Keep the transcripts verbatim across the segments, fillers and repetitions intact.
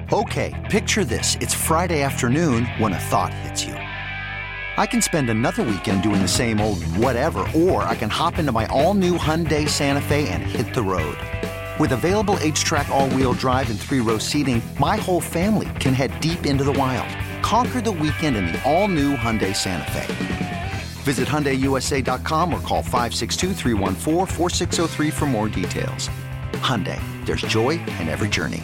Okay, picture this. It's Friday afternoon when a thought hits you. I can spend another weekend doing the same old whatever, or I can hop into my all-new Hyundai Santa Fe and hit the road. With available H-Track all-wheel drive and three-row seating, my whole family can head deep into the wild. Conquer the weekend in the all-new Hyundai Santa Fe. Visit Hyundai U S A dot com or call five six two, three one four, four six zero three for more details. Hyundai, there's joy in every journey.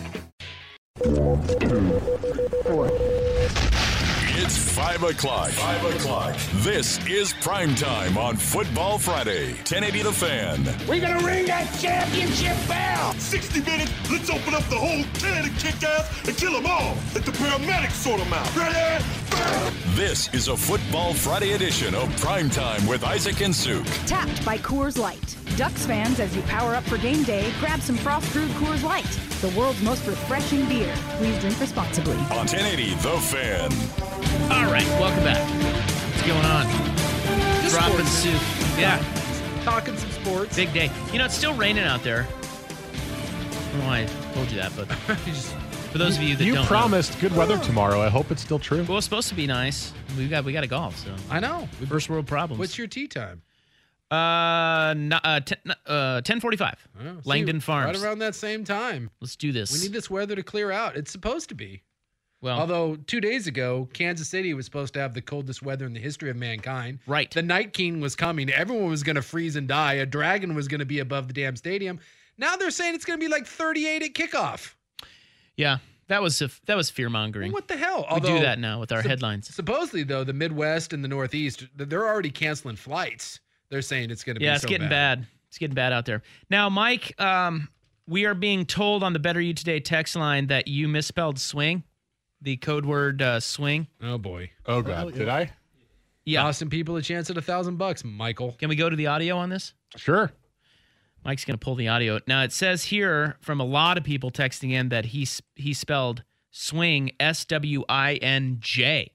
It's five o'clock. Five o'clock. This is Primetime on Football Friday. ten eighty The Fan. We're going to ring that championship bell. sixty minutes, let's open up the whole can and kick ass and kill them all. Let the paramedics sort them out. Ready? This is a Football Friday edition of Primetime with Isaac and Suk. Tapped by Coors Light. Ducks fans, as you power up for game day, grab some frost brewed Coors Light, the world's most refreshing beer. Please drink responsibly. On ten eighty The Fan. All right, welcome back. What's going on? Just Dropping sports. soup. Yeah, Talking some sports. big day. You know, it's still raining out there. I don't know why I told you that, but for those of you that you don't promised good weather tomorrow. I hope it's still true. know. Well, it's supposed to be nice. We got we got to golf, so I know. first world problems. What's your tea time? uh, no, uh, ten, uh ten forty-five. Oh, see, Langdon Farms. Right around that same time. Let's do this. We need this weather to clear out. It's supposed to be. well, Although two days ago, Kansas City was supposed to have the coldest weather in the history of mankind. right. The Night King was coming. Everyone was going to freeze and die. A dragon was going to be above the damn stadium. Now they're saying it's going to be like thirty-eight at kickoff. yeah, that was a, that was fear mongering. What the hell? We do Although, that now with our sup- headlines. Supposedly, though, the Midwest and the Northeast, they're already canceling flights. They're saying it's going to be Yeah, so it's getting bad. It's getting bad out there. Now, Mike, um, we are being told on the Better You Today text line that you misspelled swing, the code word uh, swing. Oh, boy. Oh, God. Did I? Yeah. Costing people a chance at a thousand bucks, Michael. Can we go to the audio on this? Sure. Mike's going to pull the audio. Now, it says here from a lot of people texting in that he s- he spelled swing, S W I N J.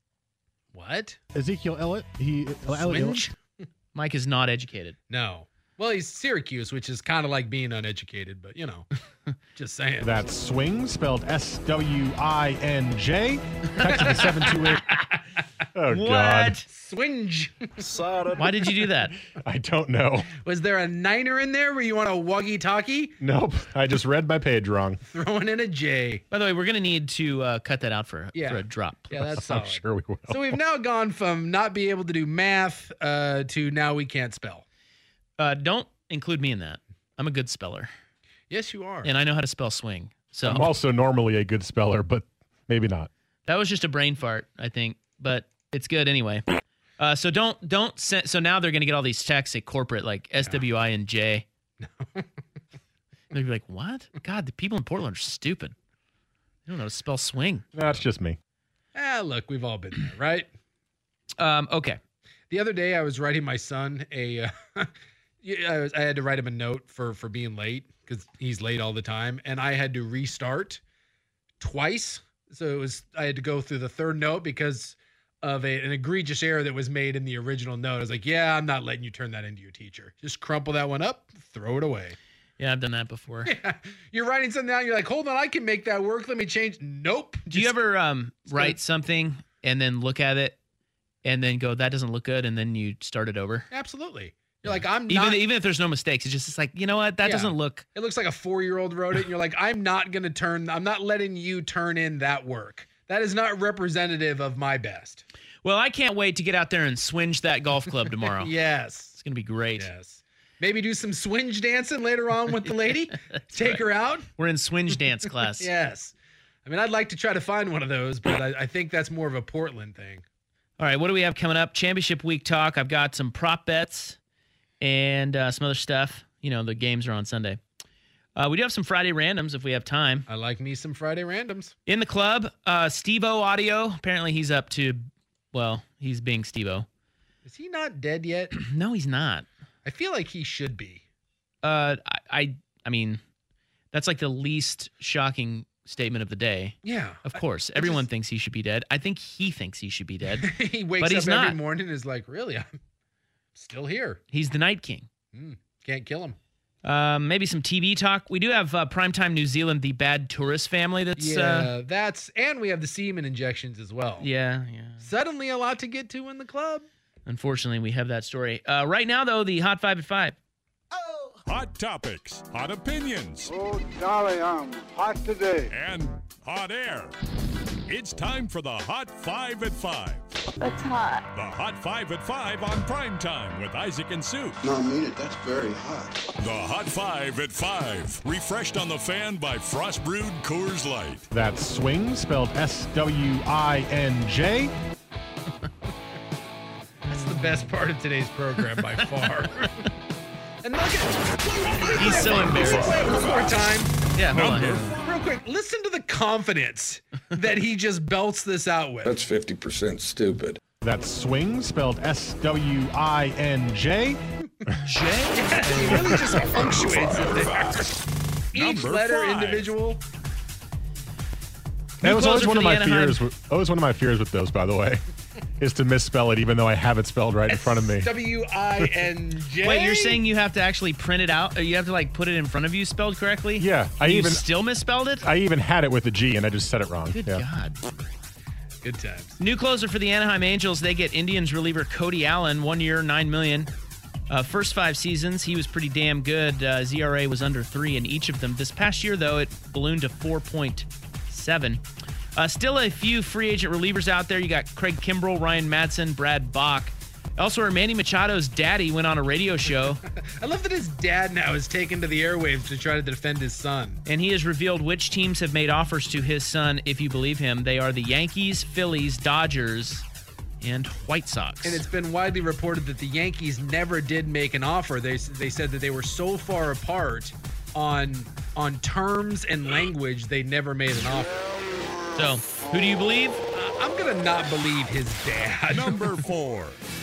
What? Ezekiel Elliott. He Swinge? Mike is not educated. No. Well, he's Syracuse, which is kind of like being uneducated, but, you know, just saying. That's swing, spelled S W I N J. Text to seven two eight. Oh, God. Swinge. Why did you do that? I don't know. Was there a niner in there where you want a wuggy-talkie? Nope. I just read my page wrong. Throwing in a J. By the way, we're going to need to uh, cut that out for, Yeah. for a drop. Yeah, that's I'm solid. sure we will. So we've now gone from not being able to do math uh, to now we can't spell. Uh, don't include me in that. I'm a good speller, Yes, you are. and I know how to spell swing. So I'm also normally a good speller, but maybe not. that was just a brain fart, I think, but it's good anyway. Uh, so don't don't send. So now they're gonna get all these texts at corporate like S W I N J. They're gonna be like, what? God, the people in Portland are stupid. They don't know how to spell swing. That's just me. Ah, look, we've all been there, right? Um, okay. The other day, I was writing my son a. Uh, I, was, I had to write him a note for for being late because he's late all the time, and I had to restart twice. So it was I had to go through the third note because of a, an egregious error that was made in the original note. I was like, "Yeah, I'm not letting you turn that into your teacher. Just crumple that one up, throw it away." Yeah, I've done that before. Yeah. You're writing something down. You're like, "Hold on, I can make that work. Let me change." Nope. Do you Just- ever um, write gonna- something and then look at it and then go, that doesn't look good, and then you start it over? Absolutely. You're like, I'm Even not. even if there's no mistakes, it's just it's like, you know what? That Yeah. doesn't look. It looks like a four-year-old wrote it, and you're like, I'm not going to turn, I'm not letting you turn in that work. That is not representative of my best. Well, I can't wait to get out there and swinge that golf club tomorrow. Yes. It's going to be great. Yes. Maybe do some swinge dancing later on with the lady. Take right. her out. We're in swinge dance class. Yes. I mean, I'd like to try to find one of those, but I, I think that's more of a Portland thing. All right, what do we have coming up? Championship week talk. I've got some prop bets and uh, some other stuff. You know, the games are on Sunday. Uh, we do have some Friday randoms if we have time. I like me some Friday randoms. In the club, uh, Steve-O Audio. Apparently he's up to, well, he's being Steve-O. Is he not dead yet? No, he's not. I feel like he should be. Uh, I, I, I mean, that's like the least shocking statement of the day. Yeah. Of course. Everyone thinks he should be dead. I think he thinks he should be dead. He wakes But up he's every not. morning and is like, really? I'm still here. He's the Night King. Mm, can't kill him. Um, maybe some T V talk. We do have uh, Primetime New Zealand, the bad tourist family. That's Yeah, uh, that's and we have the semen injections as well. yeah, yeah. Suddenly a lot to get to in the club. Unfortunately, we have that story. Uh, right now, though, the Hot Five at Five. Hot topics, hot opinions, Oh, golly, I'm hot today. and hot air. It's time for the Hot Five at Five. That's hot. The Hot Five at Five on Primetime with Isaac and Sue. No, I mean it. That's very hot. The Hot Five at Five. Refreshed on the fan by Frost Brewed Coors Light. That's swing, spelled S W I N J. That's the best part of today's program by far. And look at He's so embarrassed. One more time. Yeah, hold on. Number Here. Real quick, listen to the confidence that he just belts this out with. That's fifty percent stupid. That's swing, spelled S W I N J. Yeah, he really just punctuates it there. Each Number letter five. individual. That was always closer one for of the my Anaheim. fears. with- Always one of my fears with those, by the way, is to misspell it, even though I have it spelled right in front of me. W I N J. Wait, you're saying you have to actually print it out? Or you have to like put it in front of you spelled correctly? Yeah, I And you even still misspelled it? I even had it with a G, and I just said it wrong. Good yeah. God. Good times. New closer for the Anaheim Angels. They get Indians reliever Cody Allen, one year, nine million. Uh, first five seasons, he was pretty damn good. Uh, Z R A was under three in each of them. This past year, though, it ballooned to four point seven. Uh, still a few free agent relievers out there. You got Craig Kimbrell, Ryan Madsen, Brad Bach. Elsewhere, Manny Machado's daddy went on a radio show, I love that his dad now is taken to the airwaves to try to defend his son. and he has revealed which teams have made offers to his son, if you believe him. They are the Yankees, Phillies, Dodgers, and White Sox. And it's been widely reported that the Yankees never did make an offer. They they said that they were so far apart on on terms and language, they never made an offer. So, who do you believe? Uh, I'm gonna not believe his dad. Number four.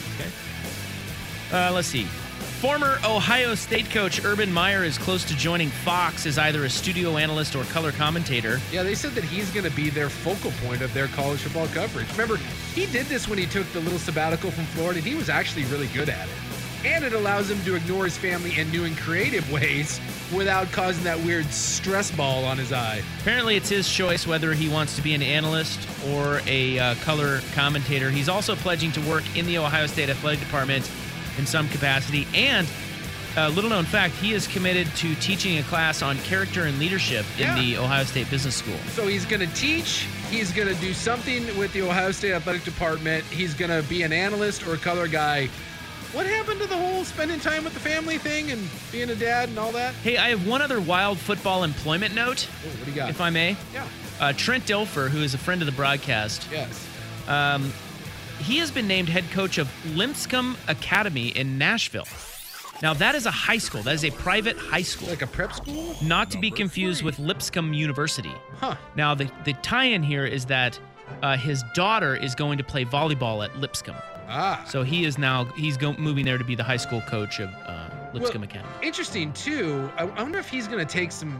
Uh, let's see. Former Ohio State coach Urban Meyer is close to joining Fox as either a studio analyst or color commentator. Yeah, they said that he's going to be their focal point of their college football coverage. Remember, he did this when he took the little sabbatical from Florida, and he was actually really good at it. And it allows him to ignore his family in new and creative ways without causing that weird stress ball on his eye. Apparently, it's his choice whether he wants to be an analyst or a uh, color commentator. He's also pledging to work in the Ohio State Athletic Department in some capacity. And, uh, little known fact, he is committed to teaching a class on character and leadership in Yeah. the Ohio State Business School. So he's going to teach, he's going to do something with the Ohio State Athletic Department, he's going to be an analyst or a color guy. What happened to the whole spending time with the family thing and being a dad and all that? Hey, I have one other wild football employment note, Oh, what do you got? if I may. yeah. Uh, Trent Dilfer, who is a friend of the broadcast, Yes. Um, he has been named head coach of Lipscomb Academy in Nashville. Now, that is a high school. That is a private high school. Like a prep school? Not to be confused with Lipscomb University. Huh. Now, the, the tie-in here is that uh, his daughter is going to play volleyball at Lipscomb. Ah. So he is now, he's go, moving there to be the high school coach of uh, Lipscomb Well, Academy. Interesting, too. I I wonder if he's going to take some.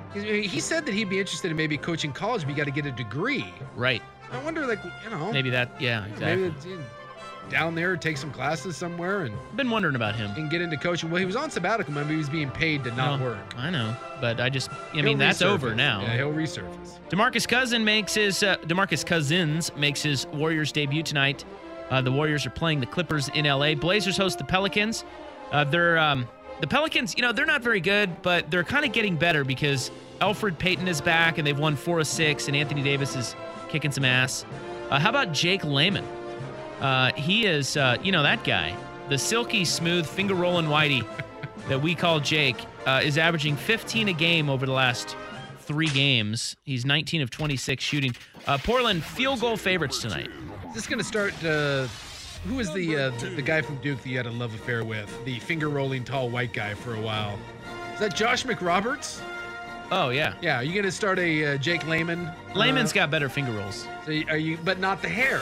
He said that he'd be interested in maybe coaching college, but you got to get a degree. Right. I wonder, like, you know. Maybe that, yeah, exactly. Maybe it's, you know, down there, take some classes somewhere and, Been wondering about him. and get into coaching. Well, he was on sabbatical. Remember, he was being paid to not No, work. I know, but I just, I He'll mean, that's resurface. over now. Yeah, he'll resurface. DeMarcus Cousins makes his uh, DeMarcus Cousins makes his Warriors debut tonight. Uh, the Warriors are playing the Clippers in L A. Blazers host the Pelicans. Uh, they're um, the Pelicans. You know, they're not very good, but they're kind of getting better because Elfrid Payton is back and they've won four of six, and Anthony Davis is kicking some ass. Uh, how about Jake Layman? Uh, he is, uh, you know, that guy, the silky smooth finger rolling whitey that we call Jake, uh, is averaging fifteen a game over the last three games. He's nineteen of twenty-six shooting. Uh, Portland field goal favorites tonight. Is this going to start? Uh, who was the, uh, the the guy from Duke that you had a love affair with? The finger rolling tall white guy for a while. Is that Josh McRoberts? Oh yeah, Yeah. Are you going to start a uh, Jake Layman? Layman's uh, got better finger rolls. So you- are you? But not the hair.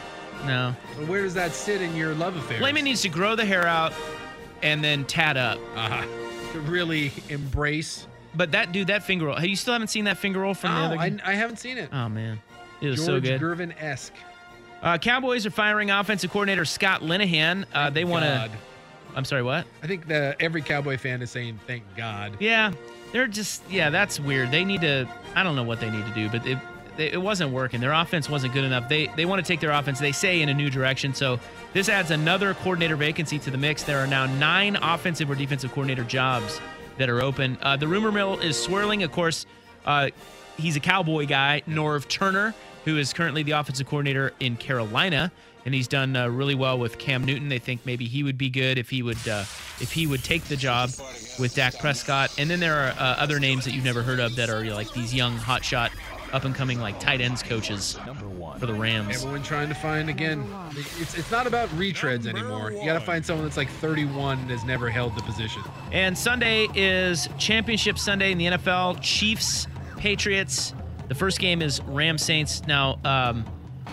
No, So where does that sit in your love affair? Layman needs to grow the hair out and then tat up. uh to really embrace. But that dude, that finger roll. Hey, you still haven't seen that finger roll from the Oh, other? I, game? I haven't seen it. Oh man, it was George so good. Gervin-esque. Uh, Cowboys are firing offensive coordinator Scott Linehan. Uh, they want to God. I'm sorry, what? I think the every Cowboy fan is saying thank God. Yeah, they're just yeah, that's weird. They need to. I don't know what they need to do, but it they, it wasn't working. Their offense wasn't good enough. They they want to take their offense, they say, in a new direction. So this adds another coordinator vacancy to the mix. There are now nine offensive or defensive coordinator jobs that are open. Uh, the rumor mill is swirling. Of course, uh, he's a Cowboy guy, Norv Turner, who is currently the offensive coordinator in Carolina. And he's done uh, really well with Cam Newton. They think maybe he would be good if he would uh, if he would take the job with Dak Prescott. And then there are uh, other names that you've never heard of that are you know, like these young hotshot up and coming like tight ends coaches for the Rams. Everyone trying to find again. It's it's not about retreads anymore. You got to find someone that's like thirty-one and has never held the position. And Sunday is Championship Sunday in the N F L. Chiefs, Patriots. The first game is Rams Saints. Now. Um,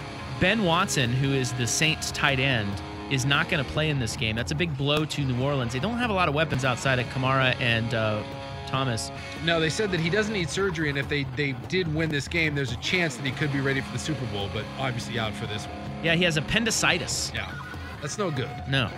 Ben Watson, who is the Saints tight end, is not going to play in this game. That's a big blow to New Orleans. They don't have a lot of weapons outside of Kamara and uh, Thomas. No, they said that he doesn't need surgery, and if they, they did win this game, there's a chance that he could be ready for the Super Bowl, but obviously out for this one. Yeah, he has appendicitis. Yeah, that's no good. No.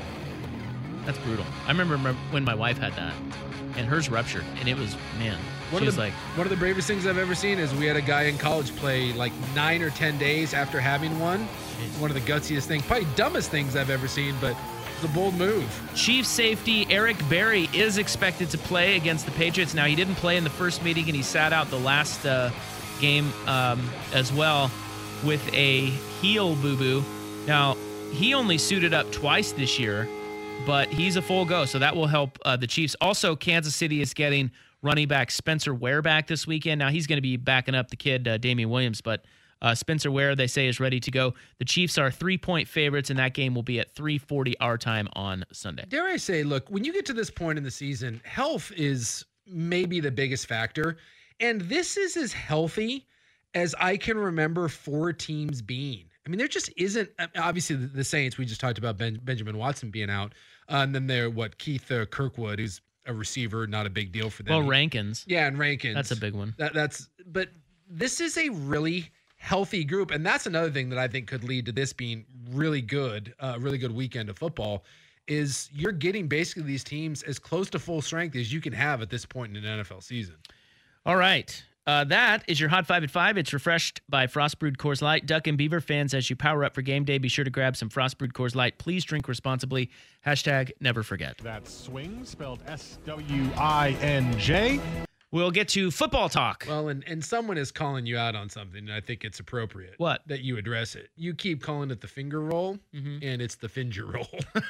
That's brutal. I remember when my wife had that, and hers ruptured, and it was, man, One she of was the, like... One of the bravest things I've ever seen is we had a guy in college play like nine or ten days after having one. It's one of the gutsiest things, probably dumbest things I've ever seen, but it's a bold move. Chief safety Eric Berry is expected to play against the Patriots. Now, he didn't play in the first meeting, and he sat out the last uh, game um, as well with a heel boo-boo. Now, he only suited up twice this year, but he's a full go, so that will help uh, the Chiefs. Also, Kansas City is getting running back Spencer Ware back this weekend. Now, he's going to be backing up the kid, uh, Damian Williams, but uh, Spencer Ware, they say, is ready to go. The Chiefs are three-point favorites, and that game will be at three forty our time on Sunday. Dare I say, look, when you get to this point in the season, health is maybe the biggest factor, and this is as healthy as I can remember four teams being. I mean, there just isn't, obviously, the, the Saints, we just talked about ben, Benjamin Watson being out, uh, and then they're, what, Keith uh, Kirkwood, who's a receiver, not a big deal for them. Well, Rankins. Yeah, and Rankins. That's a big one. That, that's, but this is a really healthy group, and that's another thing that I think could lead to this being really good, a uh, really good weekend of football, is you're getting basically these teams as close to full strength as you can have at this point in an N F L season. All right. Uh, that is your Hot Five at Five. It's refreshed by Frost Brewed Coors Light. Duck and Beaver fans, as you power up for game day, be sure to grab some Frost Brewed Coors Light. Please drink responsibly. Hashtag never forget. That's swing, spelled S W I N J. We'll get to football talk. Well, and, and someone is calling you out on something, and I think it's appropriate. What? That you address it. You keep calling it the finger roll, mm-hmm. and it's the finger roll.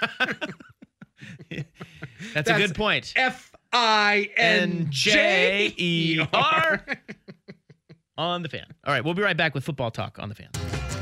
That's, That's a good point. F I N J E R on the Fan. All right, we'll be right back with football talk on the Fan.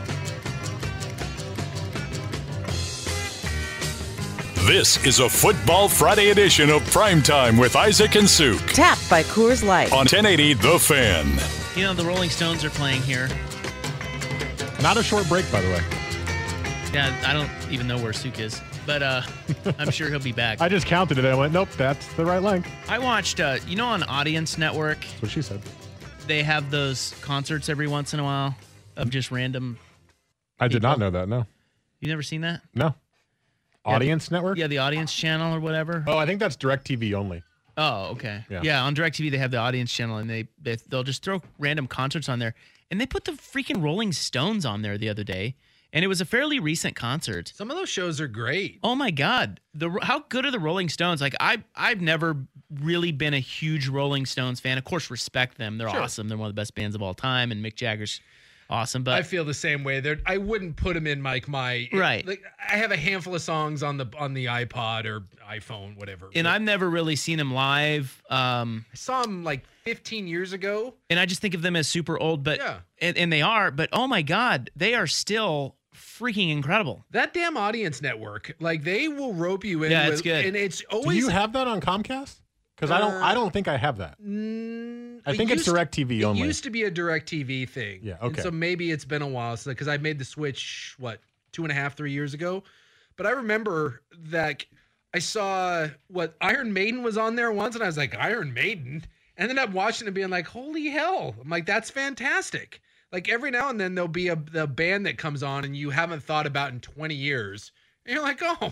This is a Football Friday edition of Primetime with Isaac and Suk. Tapped by Coors Light. On ten eighty The Fan. You know, the Rolling Stones are playing here. Not a short break, by the way. Yeah, I don't even know where Suk is, but uh, I'm sure he'll be back. I just counted it and I went, nope, that's the right length. I watched, uh, you know, on Audience Network. That's what she said. They have those concerts every once in a while of just random I did people. not know that, no. You never seen that? No. Audience yeah, Network? Yeah, the Audience Channel or whatever. Oh, I think that's DirecTV only. Oh, okay. Yeah, yeah on DirecTV they have the Audience Channel, and they, they they'll just throw random concerts on there. And they put the freaking Rolling Stones on there the other day, and it was a fairly recent concert. Some of those shows are great. Oh my God, the how good are the Rolling Stones? Like I I've never really been a huge Rolling Stones fan. Of course, respect them; they're sure. awesome. They're one of the best bands of all time, and Mick Jagger's awesome. But I feel the same way. They're, I wouldn't put them in like my right. Like I have a handful of songs on the on the iPod or iPhone, whatever. And but I've never really seen them live. Um, I saw them like fifteen years ago, and I just think of them as super old. But yeah. and, and they are. But oh my God, they are still freaking incredible. That damn Audience Network, like they will rope you in. Yeah, with, it's good. And it's always. Do you have that on Comcast? Because uh, I don't. I don't think I have that. Mm, I think it it's DirecTV only. It used to be a DirecTV thing. Yeah. Okay. And so maybe it's been a while because I made the switch what two and a half, three years ago. But I remember that I saw what Iron Maiden was on there once, and I was like, Iron Maiden, and then I'm watching it being like, holy hell! I'm like, that's fantastic. Like every now and then there'll be a the band that comes on and you haven't thought about in twenty years, and you're like, oh,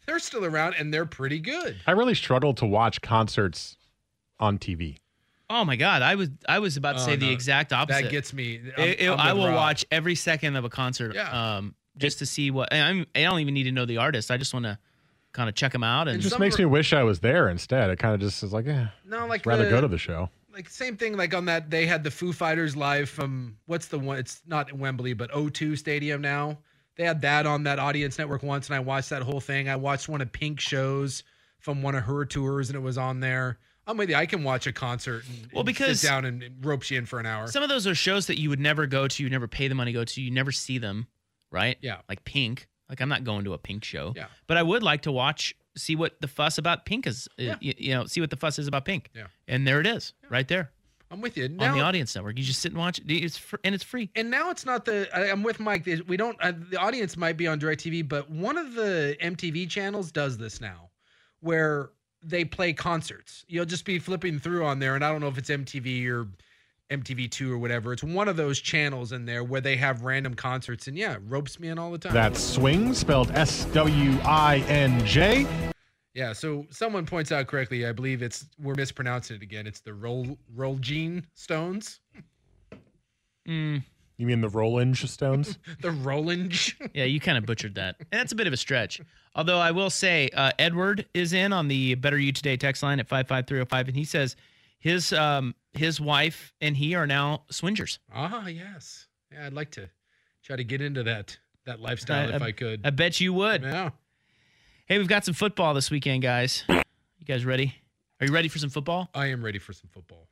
They're still around, and they're pretty good. I really struggled to watch concerts on T V. Oh my God, I was I was about to Oh, say the no. exact opposite. That gets me. I'm- It- it- I'm I with will Rob. watch every second of a concert, Yeah. um, just to see what. And I'm, I don't even need to know the artist. I just want to kind of check them out. And It just Some makes are- me wish I was there instead. It kind of just is like, eh, No, like I'd rather the- go to the show. Like same thing. Like on that, they had the Foo Fighters live from what's the one? It's not Wembley, but O two Stadium now. They had that on that Audience Network once, and I watched that whole thing. I watched one of Pink's shows from one of her tours, and it was on there. I'm with you. I can watch a concert and, Well, and because sit down and, and ropes you in for an hour. some of those are shows that you would never go to, you never pay the money to go to, you never see them, right? Yeah. Like Pink. Like I'm not going to a Pink show. Yeah. But I would like to watch, see what the fuss about Pink is. uh, Yeah. You, you know, see what the fuss is about Pink. Yeah. And there it is, right there I'm with you. on Now, the Audience Network. You just sit and watch it. It's fr- and it's free. and now it's not the. I, I'm with Mike. We don't. Uh, the audience might be on DirecTV, but one of the M T V channels does this now, where they play concerts. You'll just be flipping through on there, and I don't know if it's M T V or M T V two or whatever. It's one of those channels in there where they have random concerts, and yeah, it ropes me in all the time. That's Swing, spelled S W I N J. Yeah. So someone points out correctly. I believe it's we're mispronouncing it again. It's the Roll Rollgene Stones. Mm, You mean the Rolling Stones? The Rolling. yeah, you kind of butchered that. And that's a bit of a stretch. Although I will say, uh, Edward is in on the Better You Today text line at five five three oh five, and he says his um his wife and he are now swingers. Ah, yes. Yeah, I'd like to try to get into that that lifestyle I- if I- I could. I bet you would. Yeah. Hey, we've got some football this weekend, guys. You guys ready? Are you ready for some football? I am ready for some football.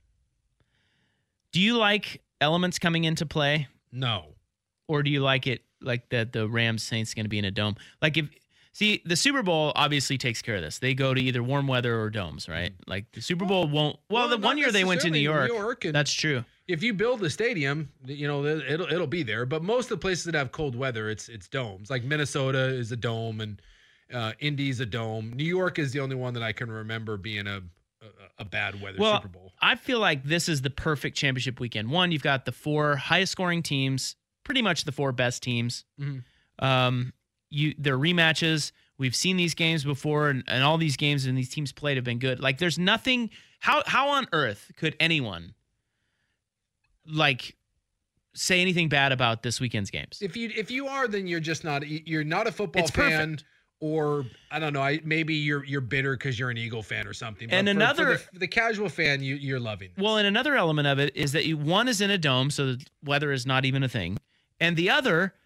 Do you like elements coming into play, No. or do you like it like that the Rams Saints going to be in a dome? Like if see the Super Bowl obviously takes care of this. They go to either warm weather or domes, right? Like the Super Bowl won't. Well, Well, the not one year they went to New necessarily York. New York and- That's true. If you build a stadium, you know, it'll it'll be there. But most of the places that have cold weather, it's it's domes. Like Minnesota is a dome, and uh, Indy's a dome. New York is the only one that I can remember being a a, a bad weather Well, Super Bowl. I feel like this is the perfect championship weekend. One, you've got the four highest scoring teams, pretty much the four best teams. Mhm. Um, you they're rematches. We've seen these games before, and, and all these games and these teams played have been good. Like, there's nothing. How how on earth could anyone like say anything bad about this weekend's games? If you if you are, then you're just not you're not a football It's fan. perfect. Or I don't know, I maybe you're you're bitter because you're an Eagle fan or something. But And for- for another- the, for the casual fan, you you're loving this. Well, and another element of it is that you, one is in a dome, so the weather is not even a thing. And the other,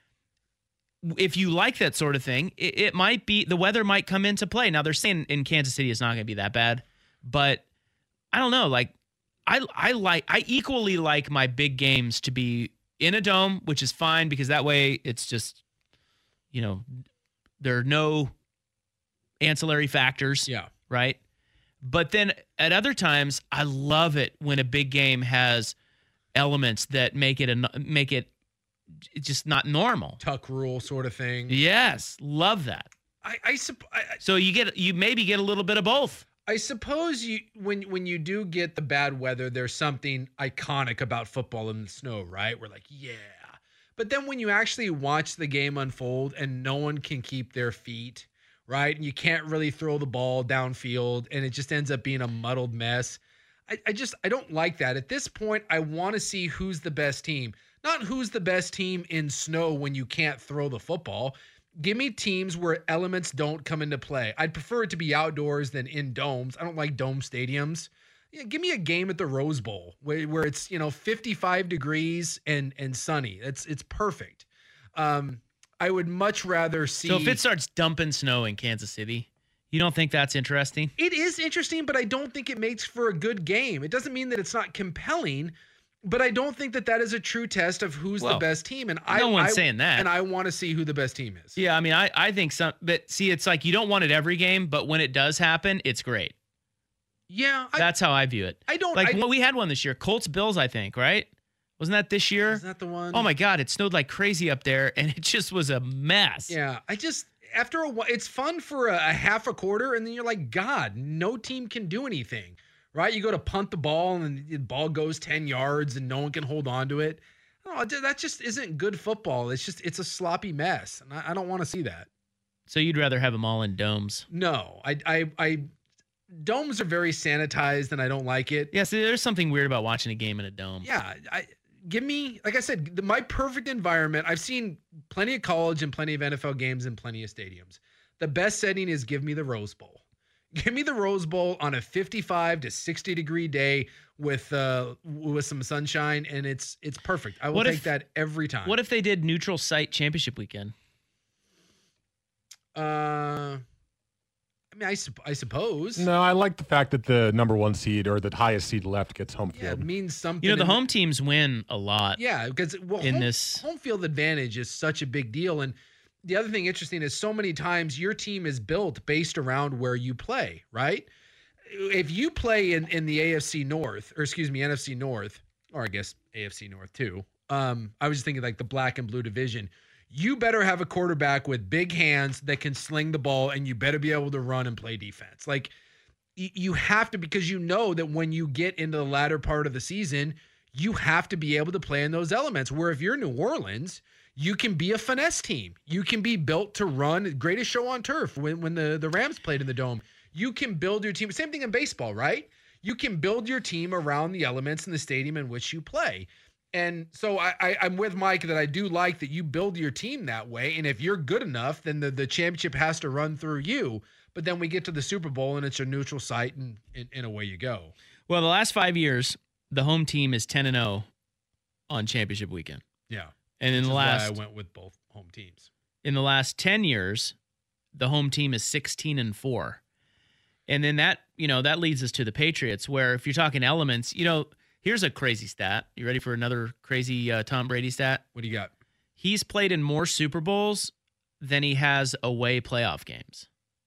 if you like that sort of thing, it, it might be the weather might come into play. Now they're saying in Kansas City it's not going to be that bad, but I don't know. Like I I like I equally like my big games to be in a dome, which is fine because that way it's just, you know, there are no ancillary factors. Yeah. Right. But then at other times, I love it when a big game has elements that make it a, make it just not normal. Tuck rule sort of thing. Yes, love that. I I, supp- I I- So you get you maybe get a little bit of both. I suppose you when when you do get the bad weather, there's something iconic about football in the snow, right? We're like, yeah. But then when you actually watch the game unfold and no one can keep their feet, right? And you can't really throw the ball downfield and it just ends up being a muddled mess. I, I just I don't like that. At this point, I want to see who's the best team. Not who's the best team in snow when you can't throw the football. Give me teams where elements don't come into play. I'd prefer it to be outdoors than in domes. I don't like dome stadiums. Yeah, give me a game at the Rose Bowl where, where it's, you know, fifty-five degrees and and sunny. It's it's perfect. Um, I would much rather see. So if it starts dumping snow in Kansas City, you don't think that's interesting? It is interesting, but I don't think it makes for a good game. It doesn't mean that it's not compelling, but I don't think that that is a true test of who's Well, the best team. And I, no one's I- saying that. And I want to see who the best team is. Yeah, I mean, I I think some, but see, it's like you don't want it every game, but when it does happen, it's great. Yeah, I, That's how I view it. I don't Like I, well, we had one this year, Colts Bills, I think, right? Wasn't that this year? Is that the one? Oh my God, it snowed like crazy up there, and it just was a mess. Yeah, I just after a while, it's fun for a, a half a quarter, and then you're like, God, no team can do anything, right? You go to punt the ball, and the ball goes ten yards, and no one can hold on to it. Oh, that just isn't good football. It's just it's a sloppy mess, and I, I don't want to see that. So you'd rather have them all in domes? No, I, I, I, domes are very sanitized, and I don't like it. Yeah, see, there's something weird about watching a game in a dome. Yeah, I give me, like I said, the, my perfect environment. I've seen plenty of college and plenty of N F L games and plenty of stadiums. The best setting is give me the Rose Bowl. Give me the Rose Bowl on a fifty-five to sixty degree day with uh with some sunshine, and it's it's perfect. I will What take if- that every time. What if they did neutral site championship weekend? Uh, I mean, I, sup- I suppose. No, I like the fact that the number one seed or the highest seed left gets home Yeah, field. it means something. You know, the in- home teams win a lot. Yeah, because well, in home, this- home field advantage is such a big deal. And the other thing interesting is so many times your team is built based around where you play, right? If you play in, in the A F C North, or excuse me, N F C North, or I guess A F C North too. Um, I was just thinking like the black and blue division. You better have a quarterback with big hands that can sling the ball, and you better be able to run and play defense. Like y- you have to, because you know that when you get into the latter part of the season, you have to be able to play in those elements. Where if you're New Orleans, you can be a finesse team. You can be built to run. Greatest show on turf when, when the, the Rams played in the Dome. You can build your team. Same thing in baseball, right? You can build your team around the elements in the stadium in which you play. And so I, I, I'm with Mike that I do like that you build your team that way. And if you're good enough, then the, the championship has to run through you. But then we get to the Super Bowl and it's a neutral site, and, and, and away you go. Well, the last five years, the home team is ten and oh on championship weekend. Yeah. And in Which the is why last I went with both home teams. in the last ten years, the home team is sixteen and four. And then that, you know, that leads us to the Patriots, where if you're talking elements, you know, here's a crazy stat. You ready for another crazy uh, Tom Brady stat? What do you got? He's played in more Super Bowls than he has away playoff games.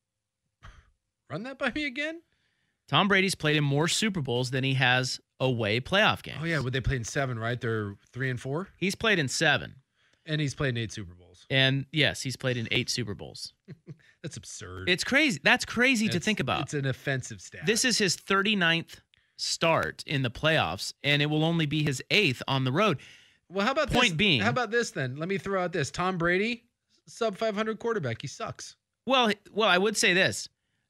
Run that by me again? Tom Brady's played in more Super Bowls than he has away playoff games. Oh, yeah. Well, they played in seven, right? They're three and four? He's played in seven. And he's played in eight Super Bowls. And yes, he's played in eight Super Bowls. That's absurd. It's crazy. That's crazy to It's- think about. It's an offensive stat. This is his thirty-ninth start in the playoffs, and it will only be his eighth on the road. Well, how about Point this? being- How about this then? Let me throw out this. Tom Brady, sub five hundred quarterback. He sucks. Well, well, I would say this.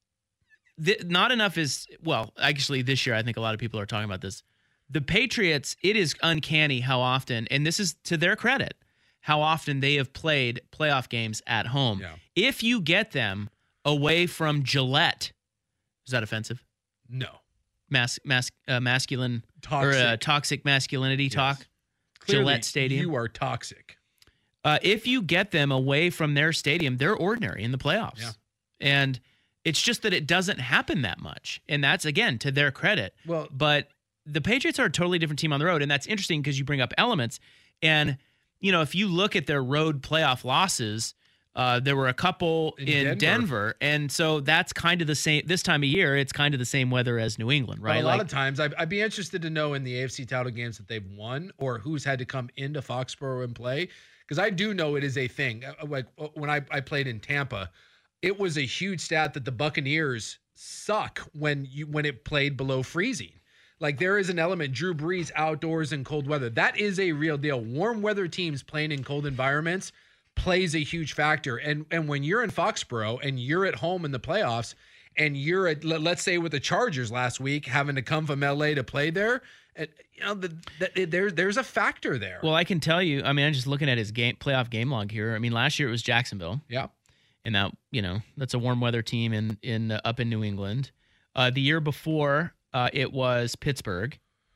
The, not enough is, well, actually this year I think a lot of people are talking about this. The Patriots, it is uncanny how often, and this is to their credit, how often they have played playoff games at home. Yeah. If you get them away from Gillette, is that offensive? No. Mas, mas, uh, masculine Toxic. or uh, toxic masculinity Yes. talk? Clearly, Gillette Stadium. You are toxic. Uh, if you get them away from their stadium, they're ordinary in the playoffs. Yeah. And it's just that it doesn't happen that much. And that's, again, to their credit. Well, But the Patriots are a totally different team on the road. And that's interesting because you bring up elements. And, you know, if you look at their road playoff losses, uh, there were a couple In in, Denver. Denver. And so that's kind of the same. This time of year, it's kind of the same weather as New England, But right? a lot Like, of times, I'd, I'd be interested to know in the A F C title games that they've won or who's had to come into Foxborough and play. Because I do know it is a thing. Uh, Like uh, when I, I played in Tampa, it was a huge stat that the Buccaneers suck when you when it played below freezing. Like there is an element, Drew Brees outdoors in cold weather. That is a real deal. Warm weather teams playing in cold environments plays a huge factor. And and when you're in Foxborough and you're at home in the playoffs and you're at, let- let's say with the Chargers last week, having to come from L A to play there, and, you know, the, the, there, there's a factor there. well, I can tell you, I mean, I'm just looking at his game playoff game log here. I mean, last year it was Jacksonville. yeah. And that, you know, that's a warm weather team in in uh, up in New England. Uh, the year before, uh, it was Pittsburgh.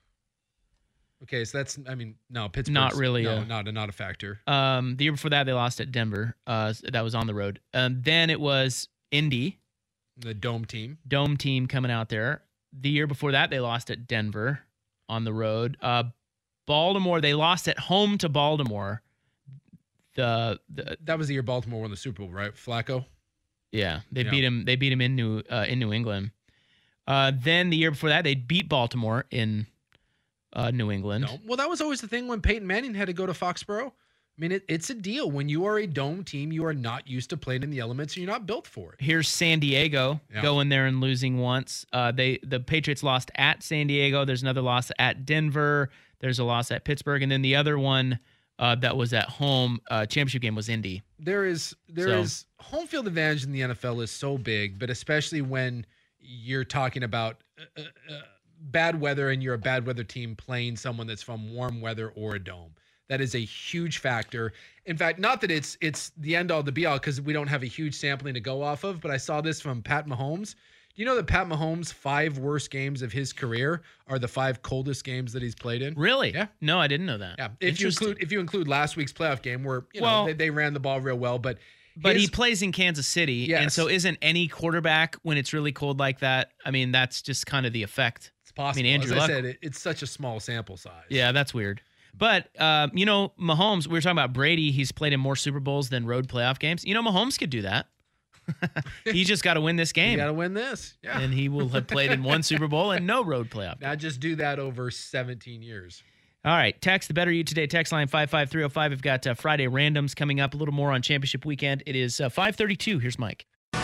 Okay, so that's, I mean, no, Pittsburgh. Not really No, a- not, a, not a factor. Um, the year before that, they lost at Denver. Uh, that was on the road. Um, then it was Indy, The dome team. dome team coming out there. The year before that, they lost at Denver on the road. Uh, Baltimore, they lost at home to Baltimore. The, the That was the year Baltimore won the Super Bowl, right? Flacco. yeah, they Yeah. beat him. They beat him in New uh, in New England. Uh, then the year before that, they beat Baltimore in uh, New England. No. Well, that was always the thing when Peyton Manning had to go to Foxborough. I mean, it, it's a deal. When you are a dome team, you are not used to playing in the elements, and you're not built for it. Here's San Diego Yeah. going there and losing once. Uh, they the Patriots lost at San Diego. There's another loss at Denver. There's a loss at Pittsburgh, and then the other one uh, that was at home. Uh, championship game was Indy. There is there So- is home field advantage in the N F L is so big, but especially when you're talking about uh, uh, bad weather and you're a bad weather team playing someone that's from warm weather or a dome. That is a huge factor. In fact, not that it's it's the end all, the be all, because we don't have a huge sampling to go off of, but I saw this from Pat Mahomes. Do you know that Pat Mahomes' five worst games of his career are the five coldest games that he's played in? Really? Yeah. No, I didn't know that. Yeah. If you Interesting. include if you include last week's playoff game where you Well- know they, they ran the ball real well, but But his- he plays in Kansas City, and Yes. so isn't any quarterback when it's really cold like that? I mean, that's just kind of the effect. it's possible. I mean, Andrew As I Luck- said, it, it's such a small sample size. Yeah, that's weird. But, uh, you know, Mahomes, we were talking about Brady. He's played in more Super Bowls than road playoff games. You know, Mahomes could do that. He's just got to win this You game. got to win this. Yeah. And he will have played in one Super Bowl and no road playoff. Now just do that over seventeen years. All right. Text the Better You Today text line five five three oh five. We've got uh, Friday randoms coming up. A little more on championship weekend. It is uh, five thirty-two. Here's Mike.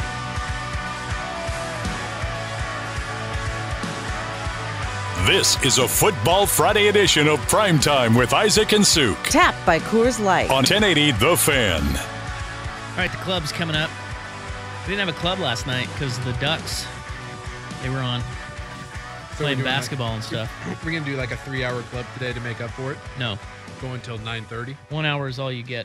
This is a Football Friday edition of Primetime with Isaac and Suk Tap by Coors Light. on ten eighty The Fan. All right. The club's coming up. We didn't have a club last night because the Ducks, they were on So we're playing doing basketball like- and stuff. We're going to do like a three-hour club today to make up for it. No. Go until nine thirty. One hour is all you get.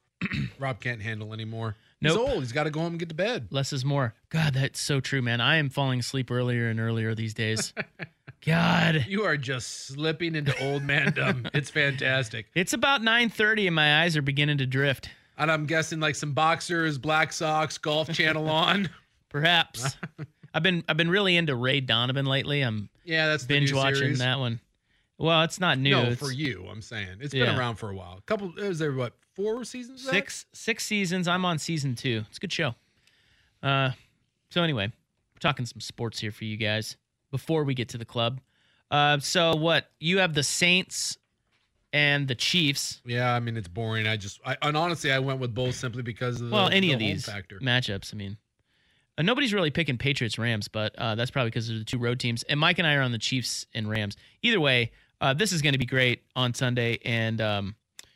Rob can't handle anymore. Nope. He's old. He's got to go home and get to bed. Less is more. God, that's so true, man. I am falling asleep earlier and earlier these days. God. You are just slipping into old mandom. It's fantastic. It's about nine thirty and my eyes are beginning to drift. And I'm guessing like some boxers, black socks, golf channel on. Perhaps. I've been I've been really into Ray Donovan lately. I'm Yeah, that's the binge new watching series. that one. Well, it's not new. No, It's for you, I'm saying. It's Yeah. been around for a while. A couple, is there what, four seasons? of that? Six six seasons. I'm on season two. It's a good show. Uh, so anyway, we're talking some sports here for you guys before we get to the club. Uh, so what you have the Saints and the Chiefs. Yeah, I mean, it's boring. I just, I, and honestly, I went with both simply because of the, Well, any the of home these factor. matchups. I mean, uh, nobody's really picking Patriots Rams, but uh, that's probably because they're the two road teams. And Mike and I are on the Chiefs and Rams. Either way, uh, this is going to be great on Sunday, and um,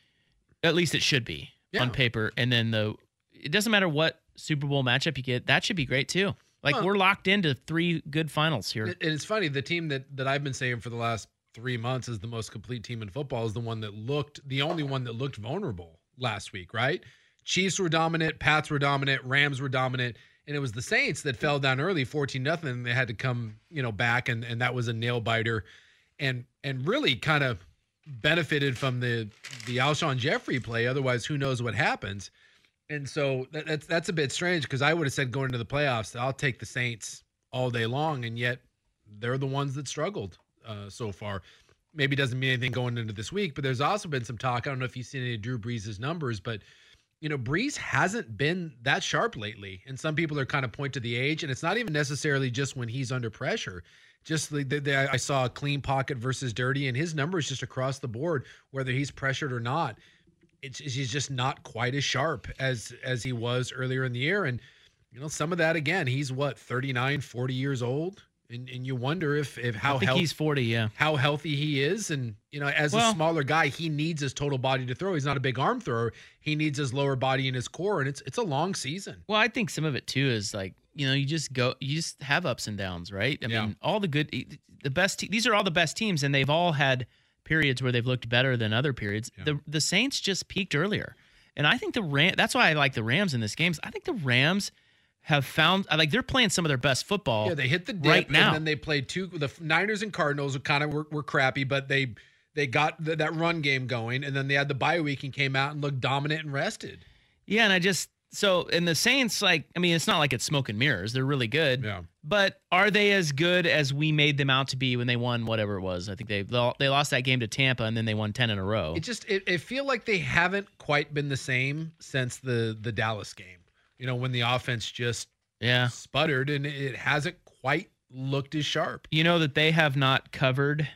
at least it should be Yeah. on paper. And then the it doesn't matter what Super Bowl matchup you get, that should be great too. Like Well- we're locked into three good finals here. And it's funny, the team that, that I've been saying for the last three months is the most complete team in football is the one that looked, the only one that looked vulnerable last week, right? Chiefs were dominant, Pats were dominant, Rams were dominant, and it was the Saints that fell down early, fourteen nothing, and they had to come, you know, back, and, and that was a nail biter, and and really kind of benefited from the the Alshon Jeffrey play. Otherwise, who knows what happens? And so that, that's that's a bit strange because I would have said going into the playoffs, I'll take the Saints all day long, and yet they're the ones that struggled uh, so far. Maybe doesn't mean anything going into this week, but there's also been some talk. I don't know if you've seen any of Drew Brees' numbers, but you know, Brees hasn't been that sharp lately, and some people are kind of point to the age, and it's not even necessarily just when he's under pressure. Just the, the, the, I saw a clean pocket versus dirty, and his numbers just across the board, whether he's pressured or not, it's, he's just not quite as sharp as as he was earlier in the year. And you know, some of that again, he's what thirty-nine, forty years old, and and you wonder if if how I think health- he's forty, yeah. how healthy he is. And, you know, as Well- a smaller guy, he needs his total body to throw. He's not a big arm thrower. He needs his lower body and his core. And it's it's a long season. Well, I think some of it too is like, you know, you just go, you just have ups and downs, right? I Yeah. mean, all the good, the best, te- these are all the best teams, and they've all had periods where they've looked better than other periods. Yeah. The the Saints just peaked earlier, and I think the Ram. That's why I like the Rams in this game. I think the Rams have found like they're playing some of their best football. Yeah, they hit the dip, right now. and then they played two. The Niners and Cardinals kind of were, were crappy, but they they got the, that run game going, and then they had the bye week and came out and looked dominant and rested. Yeah, and I just so and the Saints, like, I mean, it's not like it's smoke and mirrors. They're really good. Yeah. But are they as good as we made them out to be when they won whatever it was? I think they they lost that game to Tampa, and then they won ten in a row. It just it, it feel like they haven't quite been the same since the the Dallas game. You know, when the offense just Yeah. sputtered and it hasn't quite looked as sharp. You know that they have not covered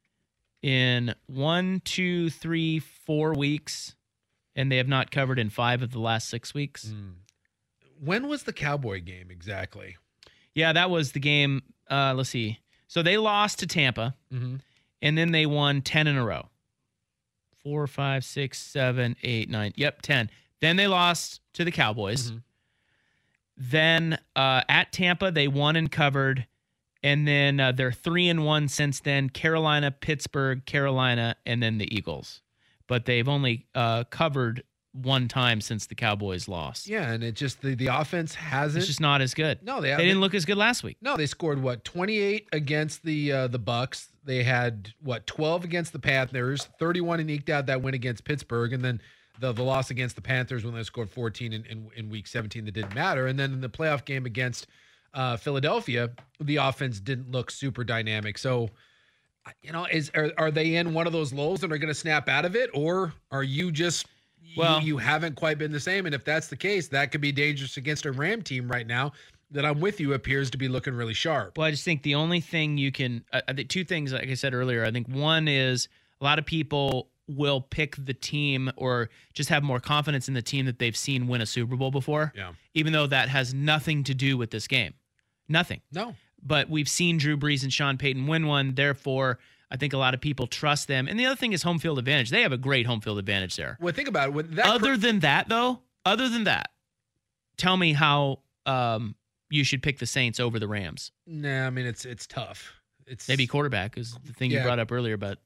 in one, two, three, four weeks, and they have not covered in five of the last six weeks. When was the Cowboy game exactly? Yeah, that was the game. Uh, let's see. So they lost to Tampa, Mm-hmm. and then they won ten in a row. four, five, six, seven, eight, nine. Yep, ten. Then they lost to the Cowboys. Mm-hmm. Then uh, at Tampa, they won and covered. And then uh, they're three and one since then. Carolina, Pittsburgh, Carolina, and then the Eagles. But they've only uh, covered one time since the Cowboys lost. Yeah, and it just the, the offense hasn't. It's just not as good. No, they they didn't look as good last week. No, they scored what twenty-eight against the uh, the Bucks. They had what twelve against the Panthers, thirty-one and eked out that win against Pittsburgh, and then the the loss against the Panthers when they scored fourteen in, in, in week seventeen that didn't matter. And then in the playoff game against uh, Philadelphia, the offense didn't look super dynamic. So, you know, is are, are they in one of those lulls and are going to snap out of it, or are you just well, you, you haven't quite been the same? And if that's the case, that could be dangerous against a Ram team right now that I'm with you appears to be looking really sharp. Well, I just think the only thing you can, I uh, think two things, like I said earlier, I think one is a lot of people will pick the team or just have more confidence in the team that they've seen win a Super Bowl before. Yeah. Even though that has nothing to do with this game. Nothing. No. But we've seen Drew Brees and Sean Payton win one. Therefore, I think a lot of people trust them. And the other thing is home field advantage. They have a great home field advantage there. Well, think about it. With that other cr- than that, though, other than that, tell me how um, you should pick the Saints over the Rams. Nah, I mean, it's it's tough. It's Maybe quarterback is the thing yeah. you brought up earlier, but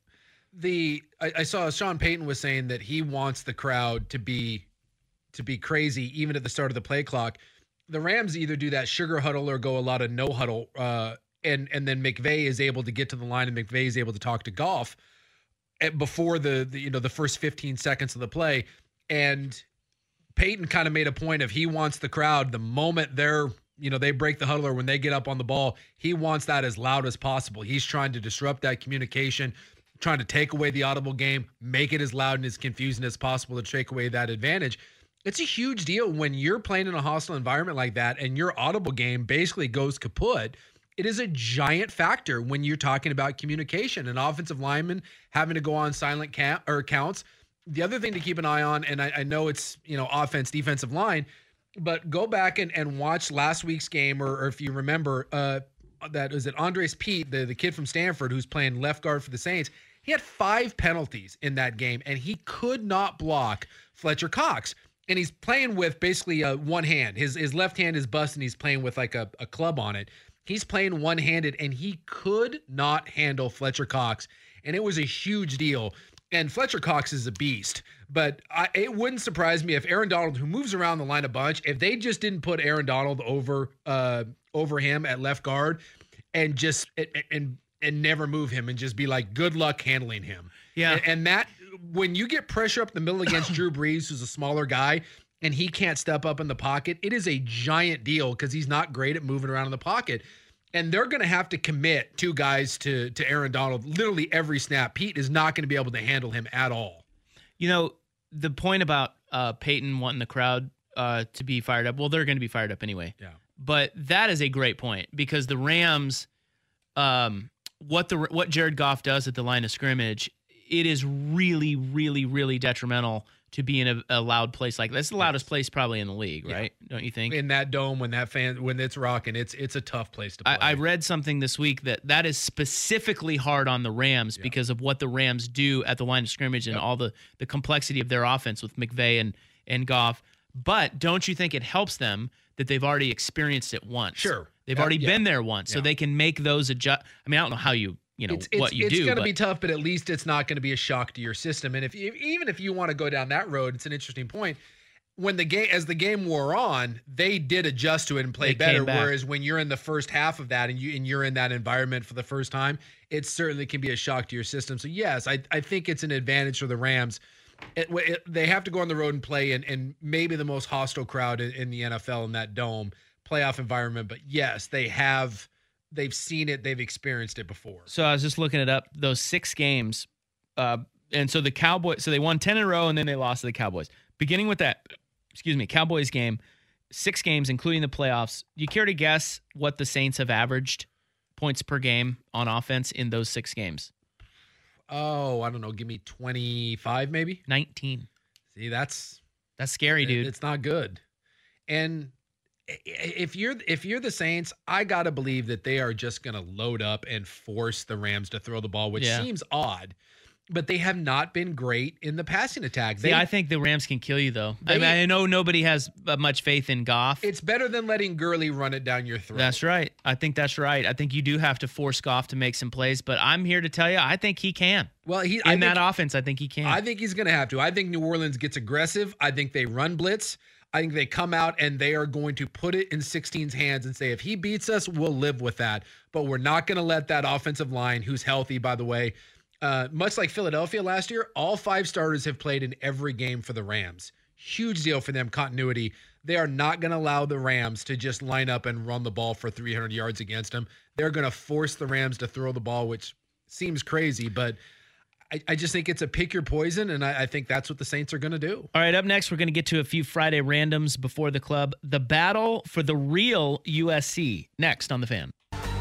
the I, I saw Sean Payton was saying that he wants the crowd to be to be crazy even at the start of the play clock. The Rams either do that sugar huddle or go a lot of no huddle, uh, and and then McVay is able to get to the line and McVay is able to talk to Goff at, before the, the you know the first fifteen seconds of the play. And Payton kind of made a point of he wants the crowd the moment they're you know they break the huddle or when they get up on the ball, he wants that as loud as possible. He's trying to disrupt that communication, trying to take away the audible game, make it as loud and as confusing as possible to take away that advantage. It's a huge deal when you're playing in a hostile environment like that and your audible game basically goes kaput. It is a giant factor when you're talking about communication and offensive linemen having to go on silent count or counts. The other thing to keep an eye on, and I, I know it's, you know, offense, defensive line, but go back and, and watch last week's game, or, or if you remember, uh, that was it Andres Pete, the, the kid from Stanford who's playing left guard for the Saints. He had five penalties in that game, and he could not block Fletcher Cox. And he's playing with basically uh, one hand. His his left hand is busted, and he's playing with like a, a club on it. He's playing one-handed, and he could not handle Fletcher Cox. And it was a huge deal. And Fletcher Cox is a beast. But I, it wouldn't surprise me if Aaron Donald, who moves around the line a bunch, if they just didn't put Aaron Donald over uh, over him at left guard and just and and never move him and just be like, good luck handling him. Yeah. And, and that, when you get pressure up the middle against Drew Brees, who's a smaller guy, and he can't step up in the pocket, it is a giant deal because he's not great at moving around in the pocket. And they're going to have to commit two guys to, to Aaron Donald literally every snap. Pete is not going to be able to handle him at all. You know, the point about uh, Peyton wanting the crowd uh, to be fired up, well, they're going to be fired up anyway. Yeah. But that is a great point because the Rams, um, what the what Jared Goff does at the line of scrimmage, it is really, really, really detrimental to be in a, a loud place like that. That's the loudest place probably in the league, right? Yeah. Don't you think? In that dome, when that fan, when it's rocking, it's it's a tough place to play. I, I read something this week that that is specifically hard on the Rams yeah. because of what the Rams do at the line of scrimmage and yep. all the, the complexity of their offense with McVay and, and Goff. But don't you think it helps them that they've already experienced it once? Sure. They've yeah, already yeah. been there once, yeah. so they can make those adjust. I mean, I don't know how you, you know, it's, it's, what you it's do. It's going to but- be tough, but at least it's not going to be a shock to your system. And if you, even if you want to go down that road, it's an interesting point. When the game, as the game wore on, they did adjust to it and play They better. came back. Whereas when you're in the first half of that and you and you're in that environment for the first time, it certainly can be a shock to your system. So yes, I I think it's an advantage for the Rams. It, it, they have to go on the road and play in, in maybe the most hostile crowd in, in the N F L in that dome playoff environment. But yes, they have. They've seen it. They've experienced it before. So I was just looking it up. Those six games, uh, and so the Cowboys. So they won ten in a row, and then they lost to the Cowboys. Beginning with that, excuse me, Cowboys game, six games, including the playoffs. Do you care to guess what the Saints have averaged points per game on offense in those six games? Oh, I don't know. Give me twenty-five, maybe nineteen. See, that's that's scary, dude. It's not good. And if you're if you're the Saints, I gotta believe that they are just gonna load up and force the Rams to throw the ball, which yeah. seems odd but they have not been great in the passing attack. They, Yeah, I think the Rams can kill you, though. They- I mean, I know nobody has uh, much faith in Goff. It's better than letting Gurley run it down your throat. That's right. I think that's right. I think you do have to force Goff to make some plays, but I'm here to tell you, I think he can. Well, he In I that think, offense, I think he can. I think he's going to have to. I think New Orleans gets aggressive. I think they run blitz. I think they come out and they are going to put it in sixteen's hands and say, if he beats us, we'll live with that. But we're not going to let that offensive line, who's healthy, by the way, uh, much like Philadelphia last year, all five starters have played in every game for the Rams. Huge deal for them, continuity. They are not going to allow the Rams to just line up and run the ball for three hundred yards against them. They're going to force the Rams to throw the ball, which seems crazy, but I, I just think it's a pick your poison, and I, I think that's what the Saints are going to do. All right, up next, we're going to get to a few Friday randoms before the club. The battle for the real U S C. Next on The Fan.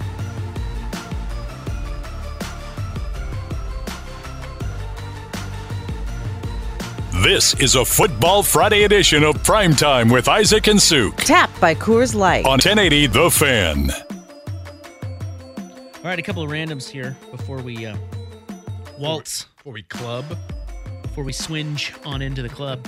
This is a Football Friday edition of Primetime with Isaac and Suk Tapped by Coors Light. on ten eighty The Fan. All right, a couple of randoms here before we uh, waltz, Before we club. before we swinge on into the club.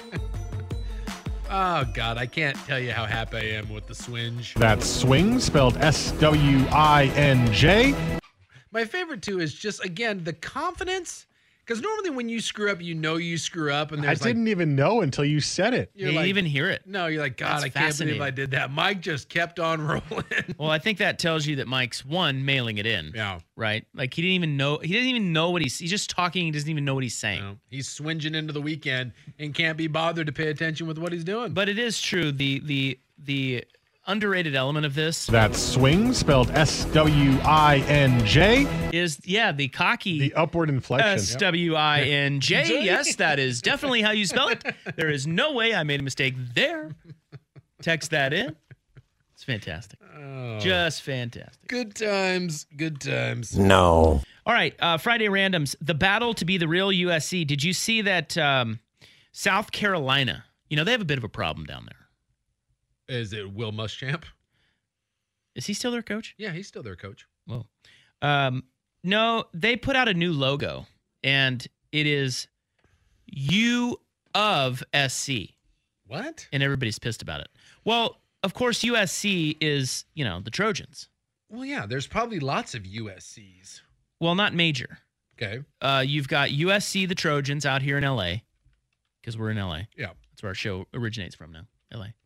Oh, God, I can't tell you how happy I am with the swinge. That's swing, spelled S W I N J. My favorite, too, is just, again, the confidence. Because normally when you screw up, you know you screw up. And I there's didn't like, even know until you said it. You didn't even hear it. No, you're like, God, That's I can't fascinating. believe I did that. Mike just kept on rolling. Well, I think that tells you that Mike's, one, mailing it in. Yeah. Right? Like, he didn't even know. He didn't even know what he's... He's just talking. He doesn't even know what he's saying. No, he's swinging into the weekend and can't be bothered to pay attention with what he's doing. But it is true. The the the underrated element of this That's swing, spelled S W I N J. is, yeah, the cocky... The upward inflection. S W I N J. Yes, that is definitely how you spell it. There is no way I made a mistake there. Text that in. It's fantastic. Oh. Just fantastic. Good times. Good times. No. All right, uh, Friday randoms. The battle to be the real U S C. Did you see that um, South Carolina, you know, they have a bit of a problem down there. Is it Will Muschamp? Is he still their coach? Yeah, he's still their coach. Whoa. Um, no, they put out a new logo, and it is U of S C. What? And everybody's pissed about it. Well, of course, U S C is, you know, the Trojans. Well, yeah, there's probably lots of U S Cs. Well, not major. Okay. Uh, you've got U S C, the Trojans, out here in L A, because we're in L A. Yeah. That's where our show originates from now, L A.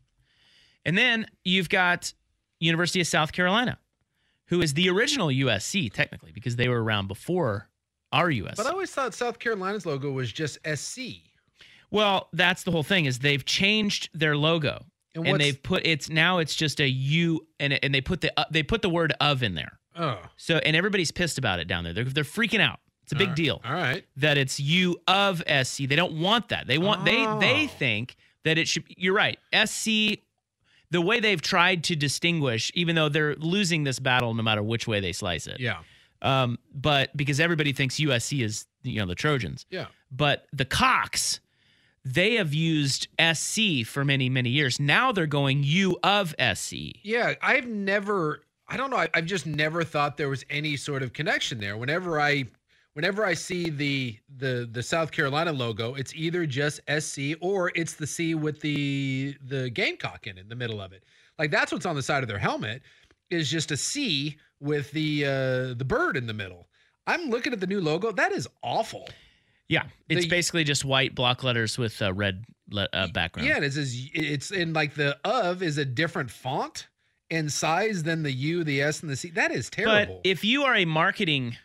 And then you've got University of South Carolina, who is the original U S C, technically, because they were around before our U S C. But I always thought South Carolina's logo was just S C. Well, that's the whole thing, is they've changed their logo. And And, what's- they've put it's now it's just a U, and and they put the uh, they put the word of in there. Oh. So and everybody's pissed about it down there. They're they're freaking out. It's a big All right. deal All right. that it's U of S C. They don't want that. They want Oh. they they think that it should. You're right. S C. The way they've tried to distinguish, even though they're losing this battle no matter which way they slice it. Yeah. Um, but because everybody thinks U S C is, you know, the Trojans. Yeah. But the Cox, they have used S C for many, many years. Now they're going U of S C. Yeah, I've never, I don't know, I, I've just never thought there was any sort of connection there. Whenever I, whenever I see the the the South Carolina logo, it's either just S C or it's the C with the the Gamecock in, in the middle of it. Like that's what's on the side of their helmet is just a C with the uh, the bird in the middle. I'm looking at the new logo. That is awful. Yeah, it's The- basically just white block letters with a red le- uh, background. Yeah, and it says it's in like the of is a different font and size than the U, the S, and the C. That is terrible. But if you are a marketing,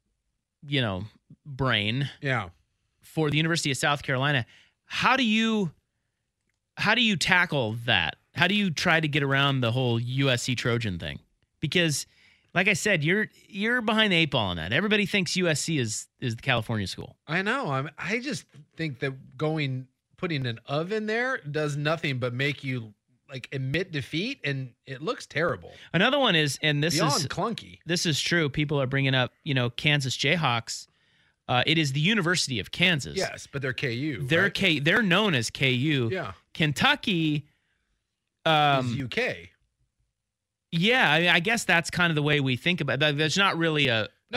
you know, brain yeah. for the University of South Carolina, how do you how do you tackle that? How do you try to get around the whole U S C Trojan thing? Because like I said, you're you're behind the eight ball on that. Everybody thinks U S C is is the California school. I know. I'm, I just think that going putting an of in there does nothing but make you like admit defeat, and it looks terrible. Another one is, and this Beyond is clunky. This is true. People are bringing up, you know, Kansas Jayhawks. Uh, it is the University of Kansas. Yes, but they're K U. They're right? K. They're known as K U. Yeah. Kentucky. Is Um, U K. yeah, I, mean, I guess that's kind of the way we think about that. There's not really a No. uh,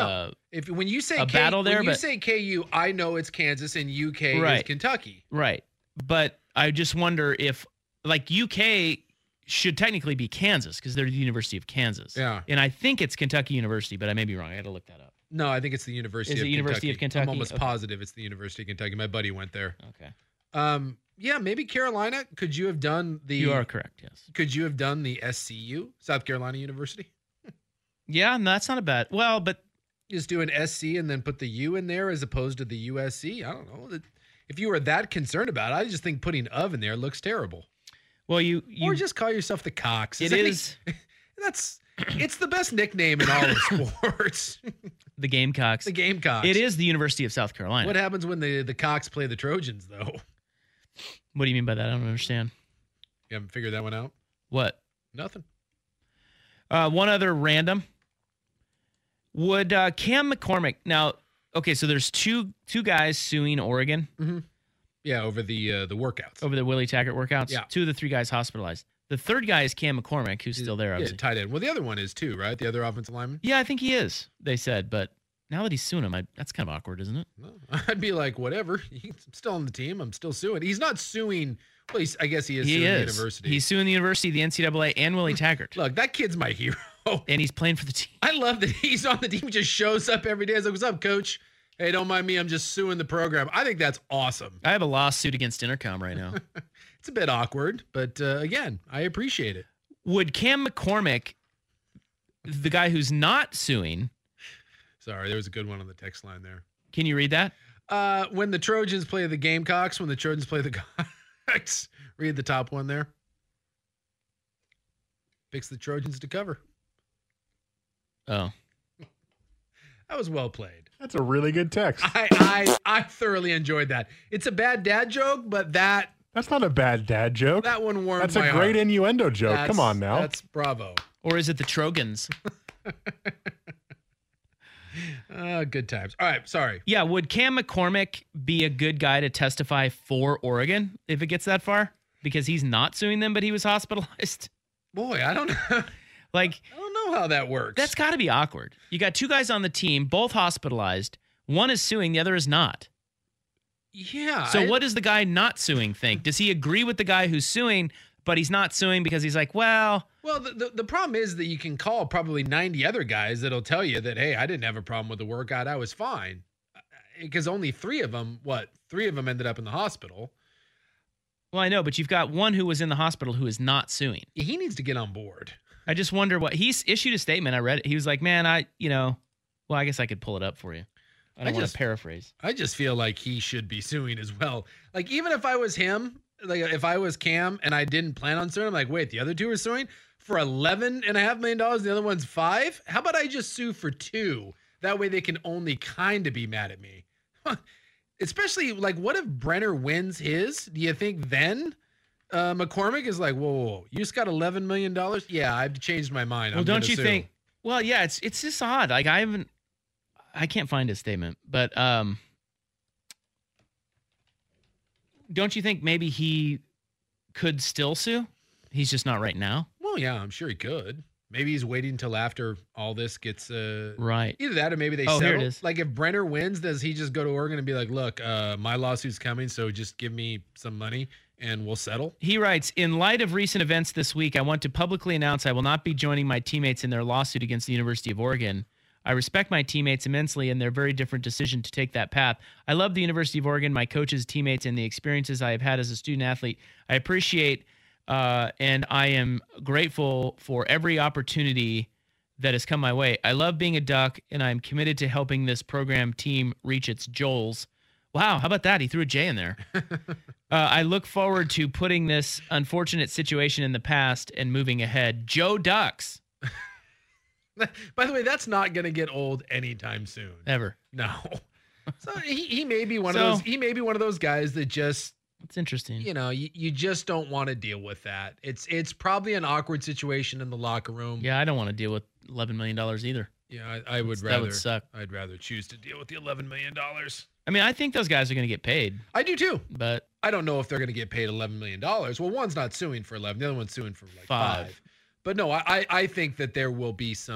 If when you say a K, battle there, when you but say K U, I know it's Kansas and U K is Right. Kentucky. right. But I just wonder if like U K should technically be Kansas because they're the University of Kansas. Yeah. And I think it's Kentucky University, but I may be wrong. I got to look that up. No, I think it's the University Is of it University of Kentucky. I'm Kentucky? almost Okay. positive it's the University of Kentucky. My buddy went there. Okay. Um, yeah, maybe Carolina. Could you have done the? You are correct. Yes. Could you have done the S C U, South Carolina University? Yeah, no, that's not a bad. Well, but Just do an S C and then put the U in there as opposed to the U S C. I don't know. If you were that concerned about it, I just think putting of in there looks terrible. well, you you or just call yourself the Cox. it that is any- that's it's the best nickname in all of sports. the Gamecocks. The Gamecocks. It is the University of South Carolina. What happens when the the Cox play the Trojans though? What do you mean by that? I don't understand. You haven't figured that one out? What? Nothing. Uh, one other random. Would uh, Cam McCormick now? Okay, so there's two two guys suing Oregon Yeah, over the uh, the workouts. over the Willie Taggart workouts. Yeah. Two of the three guys hospitalized. The third guy is Cam McCormick, who's still there. Yeah, Obviously. tight end. Well, the other one is too, right? The other offensive lineman. Yeah, I think he is. They said, but now that he's suing him, I, that's kind of awkward, isn't it? No, I'd be like, whatever. He's still on the team. I'm still suing. He's not suing. Well, he's, I guess he is He suing the is. university. He's suing the university, the N C double A, and Willie Taggart, Look, that kid's my hero. and he's playing for the team. I love that he's on the team. He just shows up every day. He's like, what's up, coach? Hey, don't mind me. I'm just suing the program. I think that's awesome. I have a lawsuit against Intercom right now. It's a bit awkward, but uh, again, I appreciate it. Would Cam McCormick, the guy who's not suing, Sorry, there was a good one on the text line there. can you read that? Uh, when the Trojans play the Gamecocks, when the Trojans play the Cox, read the top one there. Picks the Trojans to cover. Oh, That was well played. That's a really good text. I, I I thoroughly enjoyed that. It's a bad dad joke, but that That's not a bad dad joke. that one warmed That's my a great heart. innuendo joke. That's- Come on now. That's bravo. or is it the Trogans? Uh, good times. All right, sorry. Yeah, would Cam McCormick be a good guy to testify for Oregon if it gets that far? Because he's not suing them, but he was hospitalized. Boy, I don't know. Like, I don't know how that works. that's got to be awkward. You got two guys on the team, both hospitalized. One is suing, the other is not. yeah. So I- what does the guy not suing think? Does he agree with the guy who's suing, but he's not suing because he's like, well, Well, the, the the problem is that you can call probably ninety other guys that'll tell you that, hey, I didn't have a problem with the workout. I was fine. Because only three of them, what? Three of them ended up in the hospital. well, I know, but you've got one who was in the hospital who is not suing. He needs to get on board. I just wonder what he's issued a statement. I read it. He was like, man, I, you know, well, I guess I could pull it up for you. I don't I want just- to paraphrase. I just feel like he should be suing as well. Like, even if I was him, like if I was Cam and I didn't plan on suing, I'm like, wait, the other two are suing for eleven and a half million dollars. The other one's five. How about I just sue for two? That way they can only kind of be mad at me. Especially like, what if Brenner wins his? Do you think then uh, McCormick is like, whoa, whoa, whoa, you just got eleven million dollars? Yeah, I've changed my mind. Well, I'm don't gonna you sue. think? Well, yeah, it's it's just odd. Like I haven't, I can't find his statement, but um, don't you think maybe he could still sue? He's just not right now. Well, yeah, I'm sure he could. Maybe he's waiting until after all this gets uh Right. either that or maybe they Oh, settle. here it is. Like if Brenner wins, does he just go to Oregon and be like, look, uh, my lawsuit's coming, so just give me some money and we'll settle? He writes, in light of recent events this week, I want to publicly announce I will not be joining my teammates in their lawsuit against the University of Oregon. I respect my teammates immensely and their very different decision to take that path. I love the University of Oregon, my coaches, teammates, and the experiences I have had as a student athlete. I appreciate uh, and I am grateful for every opportunity that has come my way. I love being a Duck, and I'm committed to helping this program team reach its goals. Wow, how about that? He threw a J in there. uh, I look forward to putting this unfortunate situation in the past and moving ahead. Joe Ducks. By the way, that's not going to get old anytime soon. Ever. No. So he, he may be one So- of those. He may be one of those guys that just, It's interesting. you know, you, you just don't want to deal with that. It's it's probably an awkward situation in the locker room. Yeah, I don't want to deal with eleven million dollars either. Yeah, I, I would That rather. would suck. I'd rather choose to deal with the eleven million dollars. I mean, I think those guys are going to get paid, I do too. but I don't know if they're going to get paid eleven million dollars. Well, one's not suing for eleven. The other one's suing for like five. Five. But no, I, I I think that there will be some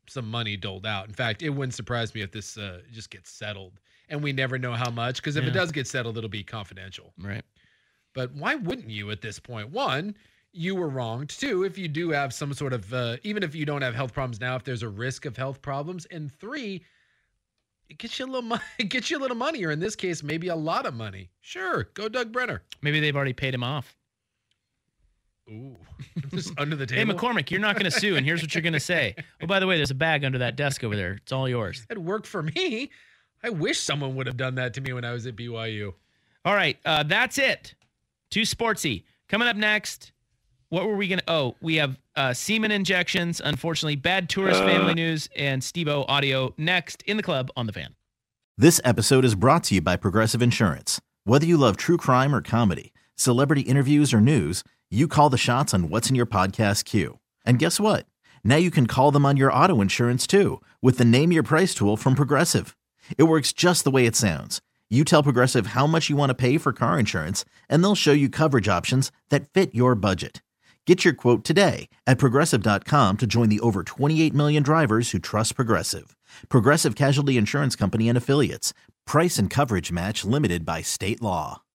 some money doled out. In fact, it wouldn't surprise me if this uh, just gets settled, and we never know how much, because if Yeah. it does get settled, it'll be confidential. Right. But why wouldn't you at this point? One, you were wronged. Two, if you do have some sort of, uh, even if you don't have health problems now, if there's a risk of health problems. And three, it gets you a little money, it gets you a little money, or in this case, maybe a lot of money. Sure, go Doug Brenner. Maybe they've already paid him off. Ooh, just under the Hey, table. McCormick, you're not going to sue, and here's what you're going to say. Oh, by the way, there's a bag under that desk over there. It's all yours. It worked for me. I wish someone would have done that to me when I was at B Y U. All right, uh, that's it. Too sportsy. Coming up next, what were we going to? Oh, we have uh, semen injections, unfortunately, bad tourist family news, and Steve-O audio next in the club on The Fan. This episode is brought to you by Progressive Insurance. Whether you love true crime or comedy, celebrity interviews or news, you call the shots on what's in your podcast queue. And guess what? Now you can call them on your auto insurance too with the Name Your Price tool from Progressive. It works just the way it sounds. You tell Progressive how much you want to pay for car insurance, and they'll show you coverage options that fit your budget. Get your quote today at Progressive dot com to join the over twenty-eight million drivers who trust Progressive. Progressive Casualty Insurance Company and Affiliates. Price and coverage match limited by state law.